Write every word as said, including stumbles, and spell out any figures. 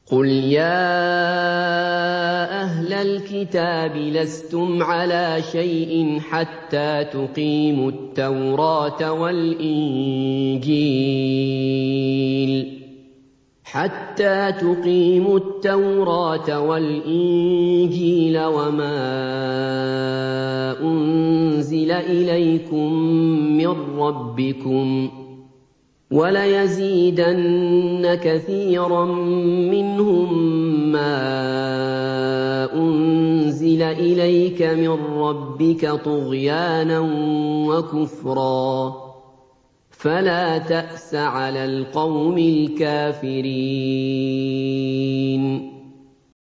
قُلْ يَا أَهْلَ الْكِتَابِ لَسْتُمْ عَلَىٰ شَيْءٍ حَتَّىٰ تُقِيمُوا التَّوْرَاةَ وَالْإِنجِيلَ حَتَّىٰ تُقِيمُوا التَّوْرَاةَ وَالْإِنجِيلَ وَمَا أُنزِلَ إِلَيْكُم مِّن رَّبِّكُمْ ۗ وَلَيَزِيدَنَّ كَثِيرًا مِّنْهُم مَّا أُنزِلَ إِلَيْكَ مِن رَّبِّكَ طُغْيَانًا وَكُفْرًا ۖ فَلَا تَأْسَ عَلَى الْقَوْمِ الْكَافِرِينَ